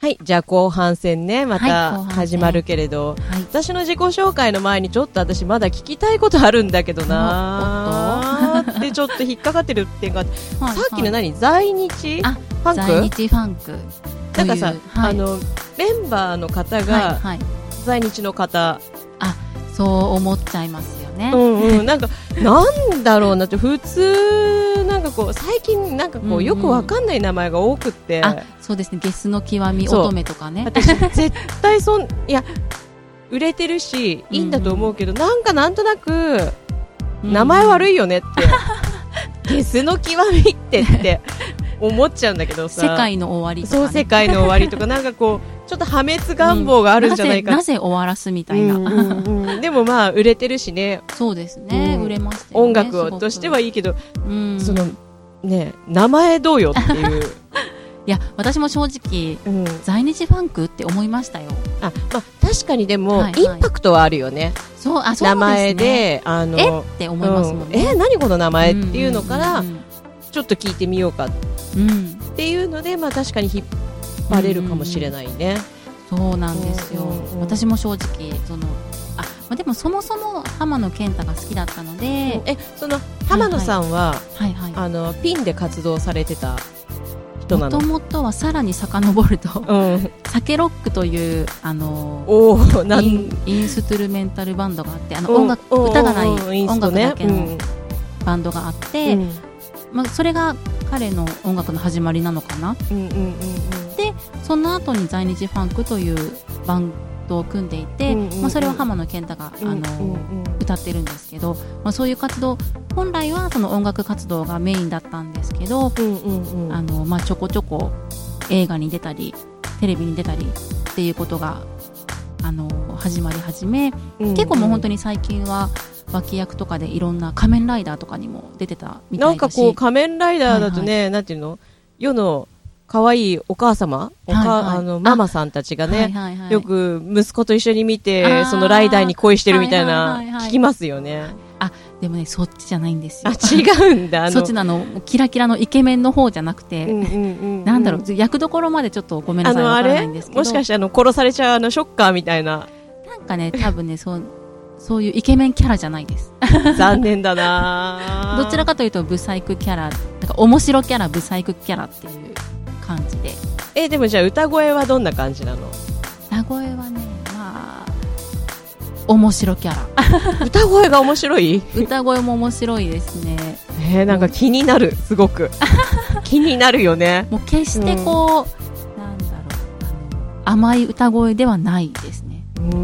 はい、じゃあ後半戦ね、また始まるけれど、私の自己紹介の前にちょっと私まだ聞きたいことあるんだけどなーってちょっと引っかかってるっていうか、さっきの在日ファンク？ 在日ファンク。 なんかさ、メンバーの方が在日の方。 そう思っちゃいますよね。 なんかなんだろうなって普通なんかこう最近なんかこうよくわかんない名前が多くって、 そうですね。ゲスの極み乙女とかね。 私絶対いや売れてるしいいんだと思うけど、なんとなく名前悪いよねって、ゲスの極みって思っちゃうんだけどさ。 世界の終わりとか、ね、 そう世界の終わりとかなんかこうちょっと破滅願望があるんじゃないか、 なぜ終わらすみたいな、 でもまあ売れてるしね。 そうですね、売れましたよね。 音楽としてはいいけど、そのね名前どうよっていういや私も正直、在日ファンクって思いましたよ。 まあ、確かにでも、インパクトはあるよね。 そうですね、 名前でって思いますもんね。 何この名前っていうのから、ちょっと聞いてみようかっていうので、まあ確かに引っ張れるかもしれないね。 そうなんですよ。私も正直でもそもそも浜野健太が好きだったので、 その浜野さんは、ピンで活動されてた人なの？ もともとはさらに遡ると、サケロックというインストゥルメンタルバンドがあって、歌がない音楽だけのバンドがあって、それが彼の音楽の始まりなのかな。でその後に在日ファンクというバンドを組んでいて、それは浜野健太が歌ってるんですけど、そういう活動、本来はその音楽活動がメインだったんですけど、ちょこちょこ映画に出たりテレビに出たりっていうことが始まり始め、結構もう本当に最近は脇役とかでいろんな仮面ライダーとかにも出てたみたいだし、なんかこう仮面ライダーだとね、なんていうの、世の可愛いお母様、ママさんたちがね、よく息子と一緒に見てそのライダーに恋してるみたいな聞きますよね。 でもね、そっちじゃないんですよ。 違うんだ。 そっちのキラキラのイケメンの方じゃなくて、なんだろう、役どころまでちょっとごめんなさい、わからないんですけど、 もしかして殺されちゃうショッカーみたいな、 なんかね、多分ね、そういうイケメンキャラじゃないです。 残念だな。 どちらかというとブサイクキャラ、なんか面白キャラ、ブサイクキャラっていう感じで。 でもじゃあ歌声はどんな感じなの？ 歌声はね、面白キャラ。 歌声が面白い？ 歌声も面白いですね。 なんか気になる、すごく気になるよね。 もう決してなんだろう、甘い歌声ではないですね。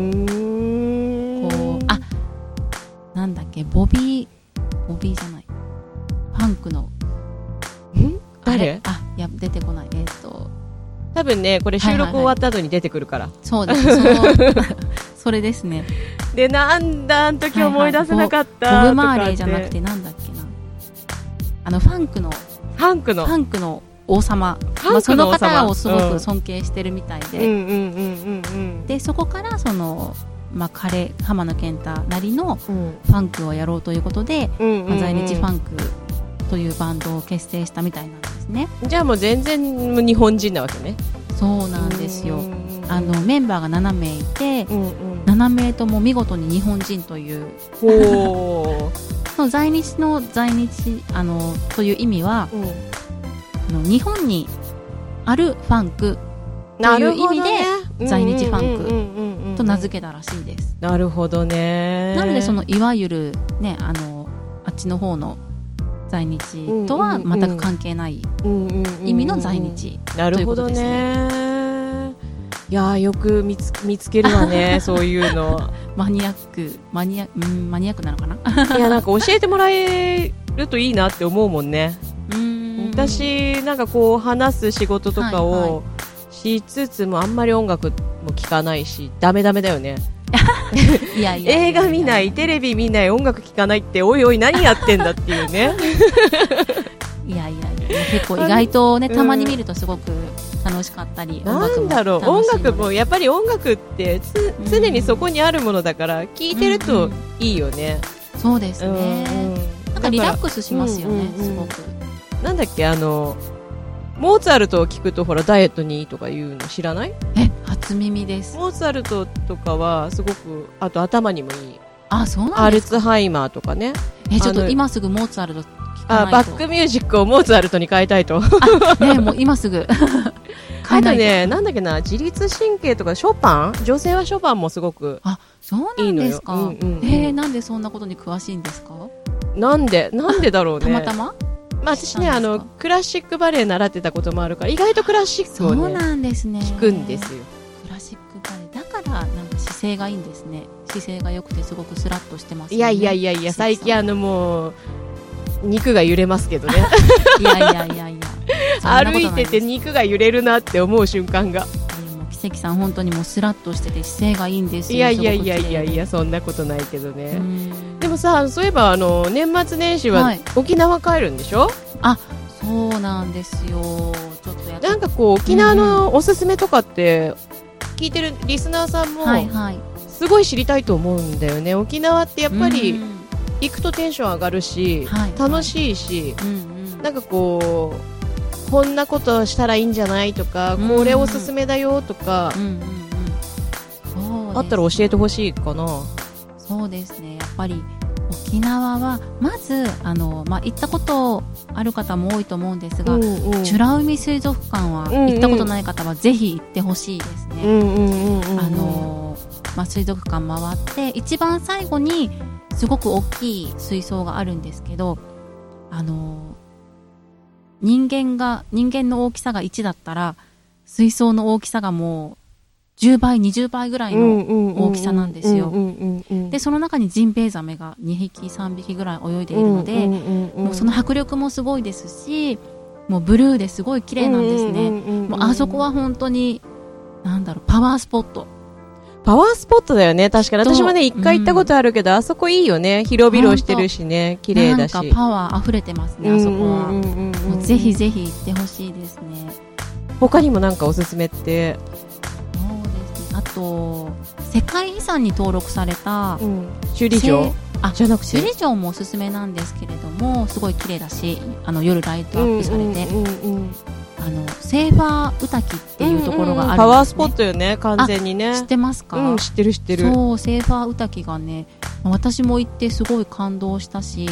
なんだっけ、ボビーじゃない、ファンクの誰？ いや出てこない。 多分ね、これ収録終わった後に出てくるから。 そうです。それですね。 で、なんだあの時思い出せなかった。 ボブマーレーじゃなくてなんだっけな。ファンクの王様。その方をすごく尊敬してるみたいで。で、そこから浜野健太なりのファンクをやろうということで、在日ファンクというバンドを結成したみたいなんですね。 じゃあもう全然日本人なわけね。 そうなんですよ。メンバーが7名いて、7名とも見事に日本人という在日という意味は、日本にあるファンクという意味で、在日ファンクと名付けたらしいです。 なるほどね。 なのでいわゆるね、あっちの方の在日とは全く関係ない意味の在日ということですね。 なるほどね。いやよく見つけるわね。そういうのマニアックなのかな。 いや、なんか教えてもらえるといいなって思うもんね。私なんかこう話す仕事とかをしつつもあんまり音楽も聴かないし、ダメだよね。映画見ない、テレビ見ない、音楽聴かないって、おいおい何やってんだっていうね。 いや結構意外とね、たまに見るとすごく楽しかったり、 なんだろう、音楽もやっぱり音楽って常にそこにあるものだから聴いてるといいよね。 そうですね。なんかリラックスしますよね、すごく。 なんだっけ、 モーツァルトを聞くとほらダイエットにいいとかいうの知らない？ 初耳です。 モーツァルトとかはすごくあと頭にもいい。 そうなんですか。 アルツハイマーとかね。 ちょっと今すぐモーツァルト聞かないと。 バックミュージックをモーツァルトに変えたいと。 もう今すぐ変えないと。 ね、なんだっけな、自律神経とかショパン、女性はショパンもすごくいいのよ。 そうなんですか。なんでそんなことに詳しいんですか？なんでだろうね。たまたま？ 私ね、クラシックバレエ習ってたこともあるから、意外とクラシックをね、 そうなんですね。 聞くんですよ。 クラシックバレエだからなんか姿勢がいいんですね。姿勢が良くてすごくスラッとしてますね。 いや最近もう肉が揺れますけどね。 いや歩いてて肉が揺れるなって思う瞬間が。 奇跡さん本当にもうスラッとしてて姿勢がいいんですよ。 いやそんなことないけどね。でもさ、そういえば年末年始は沖縄帰るんでしょ？ そうなんですよ。ちょっとなんかこう沖縄のおすすめとかって聞いてるリスナーさんもすごい知りたいと思うんだよね。沖縄ってやっぱり行くとテンション上がるし、楽しいし、なんかこんなことしたらいいんじゃないとか、これおすすめだよとか、あったら教えてほしいかな。 そうですね。やっぱり沖縄はまず行ったことある方も多いと思うんですが、美ら海水族館は行ったことない方はぜひ行ってほしいですね。水族館回って一番最後にすごく大きい水槽があるんですけど、人間の大きさが1だったら水槽の大きさがもう10倍20倍ぐらいの大きさなんですよ。でその中にジンベエザメが2匹3匹ぐらい泳いでいるので、もうその迫力もすごいですし、もうブルーですごい綺麗なんですね。もうあそこは本当にパワースポットだよね。確かに私もね1回行ったことあるけど、あそこいいよね。広々してるしね、綺麗だし、 なんかパワー溢れてますね、あそこは。もうぜひぜひ行ってほしいですね。 他にもなんかおすすめって？ あと世界遺産に登録された首里城じゃなくて、 首里城もおすすめなんですけれども、すごい綺麗だし、夜ライトアップされて、セーファーウタキっていうところがあるんですね。 パワースポットよね、完全にね。 知ってますか？ 知ってる。 そう、セーファーウタキがね、私も行ってすごい感動したし、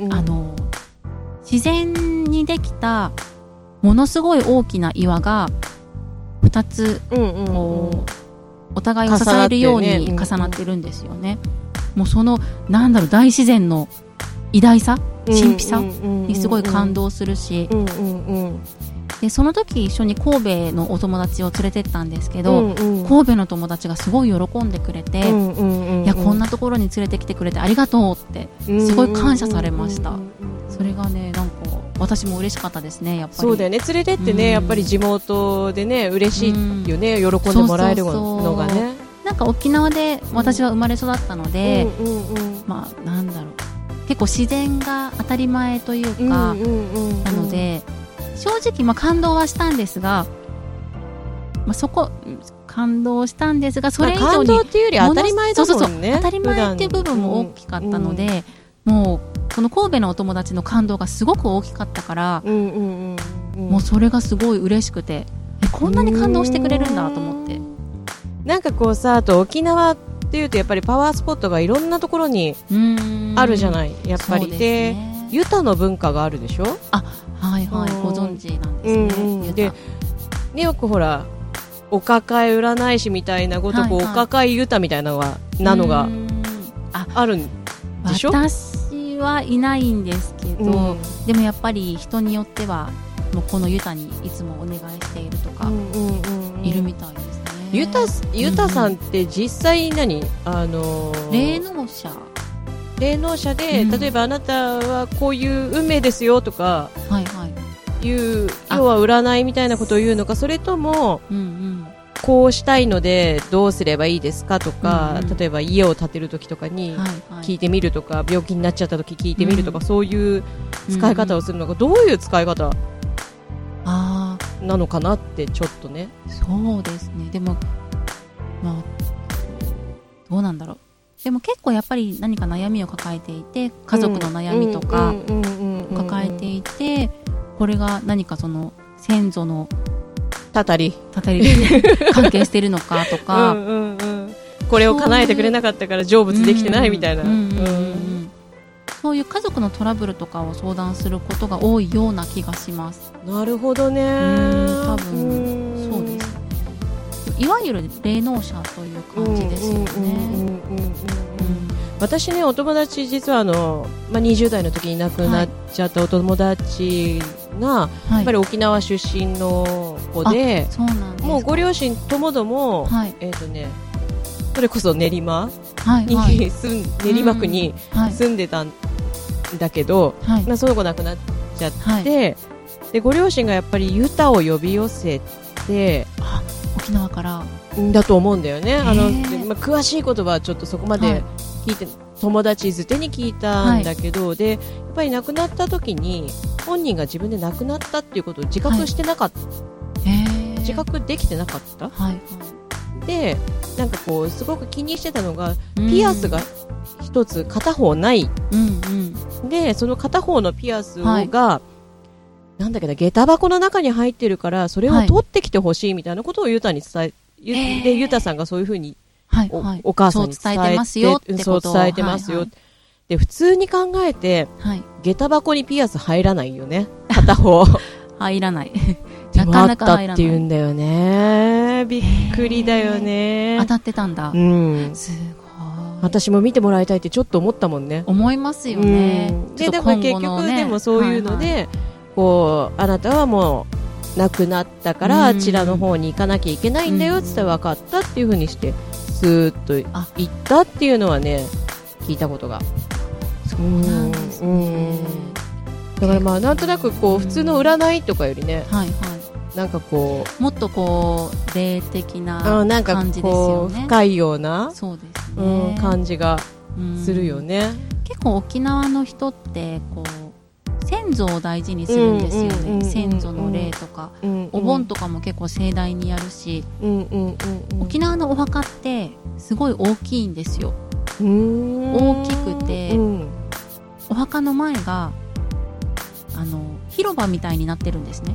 自然にできたものすごい大きな岩が2つお互いを支えるように重なってるんですよね。もうその大自然の偉大さ、神秘さにすごい感動するし、でその時一緒に神戸のお友達を連れてったんですけど、神戸の友達がすごい喜んでくれて、いやこんなところに連れてきてくれてありがとうってすごい感謝されました。それがね、なんか私も嬉しかったですね。やっぱりそうだよね、連れてってね、やっぱり地元でね嬉しいよね、喜んでもらえるのがね。 なんか沖縄で私は生まれ育ったので、結構自然が当たり前というか、なので正直感動はしたんですが、感動したんですが、それ以上に感動っていうより当たり前だもんね。 当たり前っていう部分も大きかったので、もうその神戸のお友達の感動がすごく大きかったから、もうそれがすごい嬉しくて、こんなに感動してくれるんだと思って。 なんかこうさ、あと沖縄っていうとやっぱりパワースポットがいろんなところにあるじゃない、やっぱり。で、ユタの文化があるでしょ。 はいはい、ご存知なんですね。 でね、よくほらお抱え占い師みたいなごとく、お抱えユタみたいなのがあるんでしょ。 私はいないんですけど、でもやっぱり人によってはもうこのユタにいつもお願いしているとかいるみたいですね。 ユタさんって実際何霊能者で、例えばあなたはこういう運命ですよとかいう要は占いみたいなことを言うのか、それともこうしたいのでどうすればいいですかとか、例えば家を建てる時とかに聞いてみるとか、病気になっちゃった時聞いてみるとか、そういう使い方をするのか、どういう使い方なのかなってちょっとね。 そうですね。でもどうなんだろう。でも結構やっぱり何か悩みを抱えていて、家族の悩みとか抱えていて、これが何かその先祖のたたりで関係してるのかとかこれを叶えてくれなかったから成仏できてないみたいな、 そういう家族のトラブルとかを相談することが多いような気がします。 なるほどね。 多分そうですね。いわゆる霊能者という感じですよね。 私ね、お友達実は20代の時に亡くなっちゃったお友達が、やっぱり沖縄出身の子で、もうご両親ともども、それこそ練馬に、練馬区に住んでたんだけど、その子亡くなっちゃって、でご両親がやっぱりユタを呼び寄せて、 沖縄からだと思うんだよね。詳しいことはちょっとそこまで聞いて、友達づてに聞いたんだけど、でやっぱり亡くなった時に本人が自分で亡くなったっていうことを自覚してなかった、自覚できてなかった、でなんかこうすごく気にしてたのが、ピアスが一つ片方ない、でその片方のピアスが、なんだっけな、下駄箱の中に入ってるからそれを取ってきてほしいみたいなことをユタに伝え、でユタさんがそういうふうにお母さんに伝えてますよってことを伝えてますよ、で普通に考えて、下駄箱にピアス入らないよね、片方入らないなかなか入らない。あったって言うんだよね。びっくりだよね。 当たってたんだ。すごい。 私も見てもらいたいってちょっと思ったもんね。 思いますよね。 でも結局でもそういうので、こうあなたはもう亡くなったからあちらの方に行かなきゃいけないんだよって言ったら分かったっていう風にしてスーッと行ったっていうのはね、聞いたことが。 そうなんですね。 だからまあなんとなくこう普通の占いとかよりね、なんかこうもっとこう霊的な感じですよね。 深いようなそうですね、 感じがするよね。 結構沖縄の人ってこう先祖を大事にするんですよね。先祖の霊とか、お盆とかも結構盛大にやるし、沖縄のお墓ってすごい大きいんですよ。大きくて、お墓の前が広場みたいになってるんですね。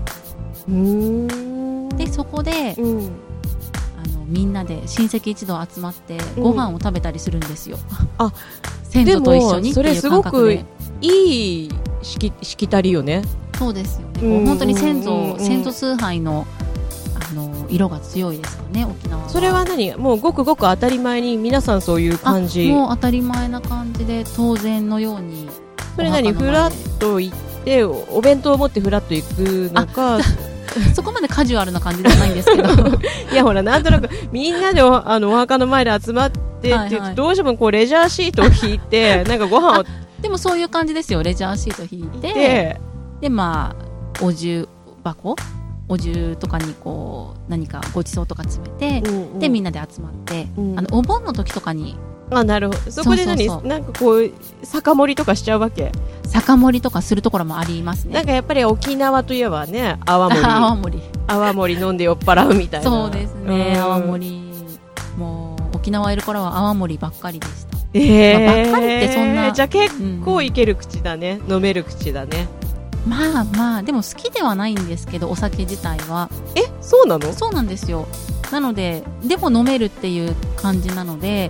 でそこで、みんなで親戚一同集まってご飯を食べたりするんですよ。先祖と一緒にっていう感覚で。それすごくいいしきたりよね。 そうですよね。本当に先祖崇拝の色が強いですよね、沖縄は。それはもうごくごく当たり前に皆さんそういう感じ。 もう当たり前な感じで当然のように。 それフラッと行ってお弁当を持ってフラッと行くのかそこまでカジュアルな感じではないんですけどいやほら、なんとなくみんなでお墓の前で集まってって言って、どうしてもこうレジャーシートを引いてなんかご飯をでもそういう感じですよ。レジャーシート引いて、でまあお重とかにこう何かごちそうとか詰めて、でみんなで集まって、お盆の時とかに。 なるほど。そこでなんかこう酒盛りとかしちゃうわけ。 酒盛りとかするところもありますね。 なんかやっぱり沖縄といえばね、泡盛飲んで酔っ払うみたいな。 そうですね、泡盛もう沖縄いる頃は泡盛ばっかりでした。ばっかりってそんな。 じゃあ結構いける口だね、飲める口だね。 まあまあでも好きではないんですけど、お酒自体は。 そうなの？ そうなんですよ。なのででも飲めるっていう感じなので、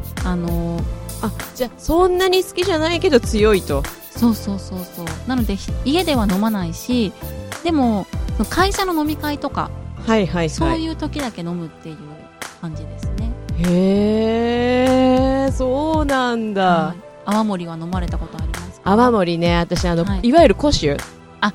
じゃあそんなに好きじゃないけど強いと。 そうなので家では飲まないし、でも会社の飲み会とか、そういう時だけ飲むっていう感じですね。 へー、そうなんだ。 泡盛は飲まれたことありますか？ 泡盛ね、私いわゆる古酒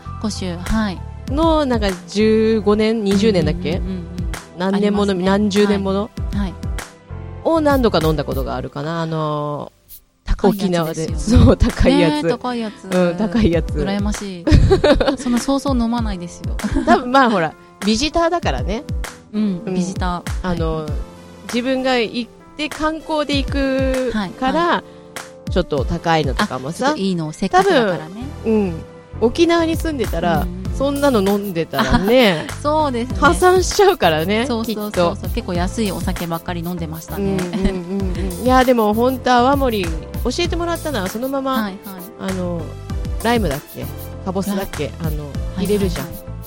のなんか15年20年だっけ、何年もの、何十年ものを何度か飲んだことがあるかな。沖縄で。そう、高いやつ。 高いやつ。 高いやつ。 羨ましい。そんなそうそう飲まないですよ。 多分まあほら、ビジターだからね。 ビジター。 自分が行って観光で行くから、ちょっと高いのとかもさ。 いいの、せっかくだからね。 沖縄に住んでたら、そんなの飲んでたらね、 そうですね、 破産しちゃうからね。きっと結構安いお酒ばっかり飲んでましたね。 いやでも本当泡盛教えてもらったのはそのまま、ライムだっけ、かぼすだっけ、入れるじゃん。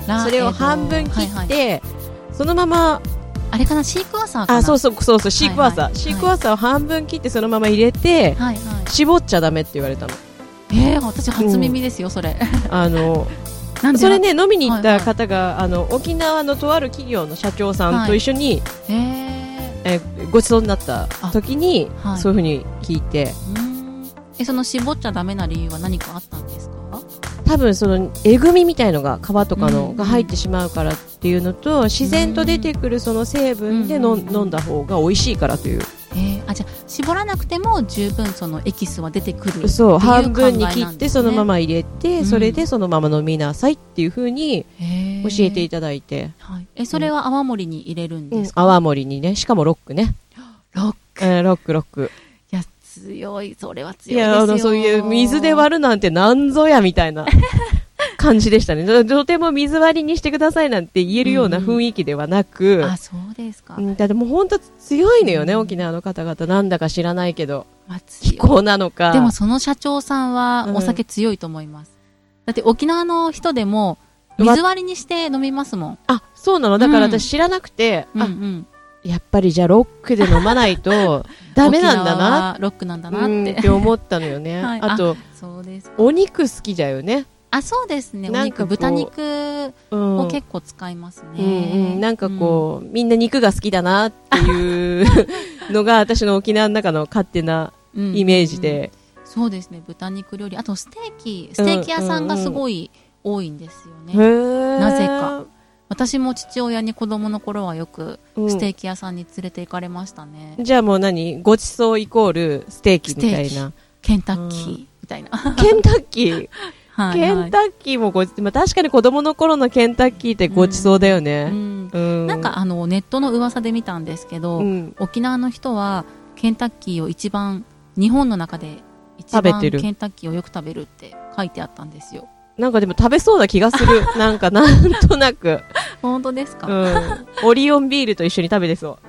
それを半分切って、そのままあれかな、シークワーサーかな。 そうシークワーサー、シークワーサーを半分切ってそのまま入れて、絞っちゃダメって言われたの。 私初耳ですよ、それ。 それね、飲みに行った方が、沖縄のとある企業の社長さんと一緒に、ごちそうになった時に、そういうふうに聞いて。 その絞っちゃダメな理由は何かあったんですか？ 多分そのえぐみみたいのが皮とかのが入ってしまうからっていうのと、自然と出てくるその成分で飲んだ方が美味しいからという。じゃあ絞らなくても十分そのエキスは出てくるっていう考えなんですね。 そう、半分に切ってそのまま入れて、それでそのまま飲みなさいっていう風に教えていただいて。 それは泡盛に入れるんですか？ 泡盛にね、しかもロックね。ロック。 いや、強い、それは強いですよ。 そういう水で割るなんてなんぞやみたいな感じでしたね。とても水割りにしてくださいなんて言えるような雰囲気ではなく、 そうですか。 だってもう本当強いのよね、沖縄の方々。なんだか知らないけど、気候なのか。 でもその社長さんはお酒強いと思います。だって沖縄の人でも水割りにして飲みますもん。 そうなの。だから私知らなくて、やっぱりじゃあロックで飲まないとダメなんだなロックなんだなって思ったのよね。あとお肉好きだよね。 そうですね。豚肉を結構使いますね。 なんかこう、みんな肉が好きだなっていうのが私の沖縄の中の勝手なイメージで。 そうですね。豚肉料理、あとステーキ屋さんがすごい多いんですよね。なぜか。私も父親に子供の頃はよくステーキ屋さんに連れて行かれましたね。 じゃあもうごちそうイコールステーキみたいな。 ケンタッキーみたいな。 ケンタッキーケンタッキーも確かに子供の頃のケンタッキーってごちそうだよね。なんかネットの噂で見たんですけど、沖縄の人はケンタッキーを一番日本の中で一番ケンタッキーをよく食べるって書いてあったんですよ。 なんかでも食べそうな気がする。なんとなく。 本当ですか？ オリオンビールと一緒に食べてそう。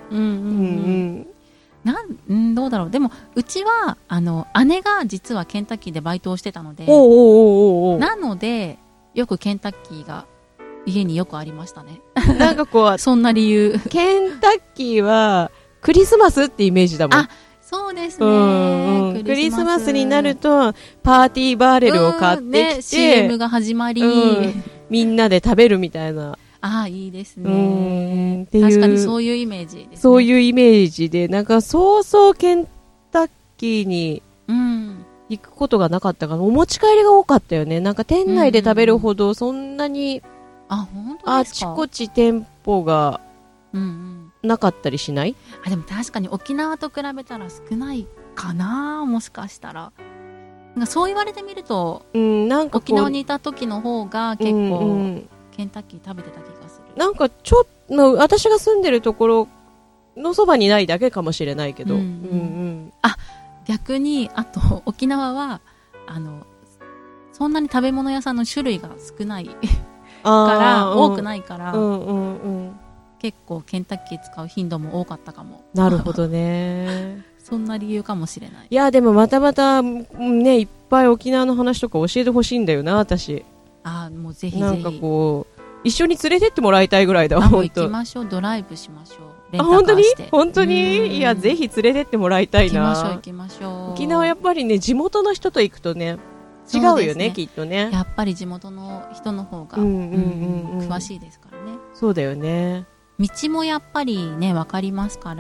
どうだろう。でもうちは姉が実はケンタッキーでバイトをしてたので、なのでよくケンタッキーが家によくありましたね。 なんかこうそんな理由。 ケンタッキーはクリスマスってイメージだもん。 そうですね。 クリスマスになるとパーティーバーレルを買ってきて、 CM が始まり、 みんなで食べるみたいな。 いいですね。確かにそういうイメージですね。 そういうイメージで、なんかそうそうケンタッキーに行くことがなかったから、お持ち帰りが多かったよね。なんか店内で食べるほどそんなにあちこち店舗がなかったりしない？ でも確かに沖縄と比べたら少ないかな、もしかしたら。なんかそう言われてみると、なんか沖縄にいた時の方が結構、ケンタッキー食べてた気がする。 なんか私が住んでるところのそばにないだけかもしれないけど。 逆に、あと沖縄はそんなに食べ物屋さんの種類が少ないから多くないから、結構ケンタッキー使う頻度も多かったかも。 なるほどね。 そんな理由かもしれない。 いやでもまたね、いっぱい沖縄の話とか教えてほしいんだよな、私。 もうぜひぜひ。 なんかこう一緒に連れてってもらいたいぐらいだ。 もう行きましょう。ドライブしましょう。レンタカーして。 本当にいや、ぜひ連れてってもらいたいな。 行きましょう。 沖縄やっぱりね、地元の人と行くとね、違うよね、きっとね。 やっぱり地元の人の方が詳しいですからね。 そうだよね。 道もやっぱりね、わかりますから、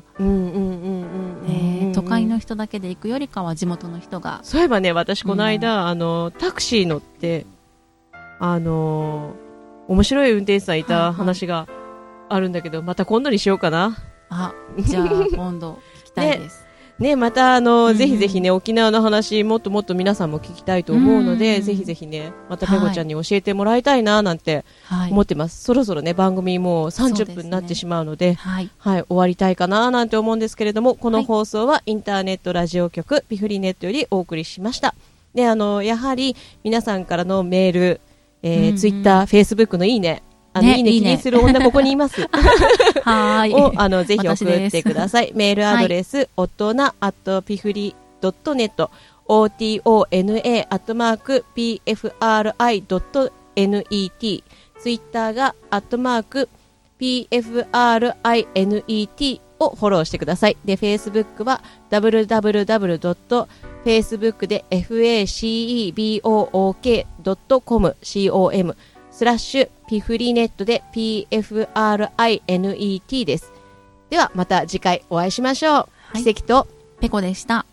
都会の人だけで行くよりかは地元の人が。 そういえばね、私この間、タクシー乗って、面白い運転手さんいた話があるんだけど、また今度にしようかな。 じゃあ今度聞きたいです。 ね、またぜひぜひね、沖縄の話もっともっと皆さんも聞きたいと思うので、ぜひぜひね、またペコちゃんに教えてもらいたいななんて思ってます。そろそろね、番組もう30分になってしまうので、終わりたいかななんて思うんですけれども、この放送はインターネットラジオ局ピフリネットよりお送りしました。で、やはり皆さんからのメール、ツイッター、フェイスブックのいいね、いいね気にする女ここにいます。をぜひ送ってください。メールアドレス、大人@pifri.net、otona@pfri.net、 ツイッターが@PFRINET をフォローしてください。で、Facebook は www.facebook で facebook.com ピフリネットで PFRINET です。ではまた次回お会いしましょう。 はい、 奇跡とペコでした。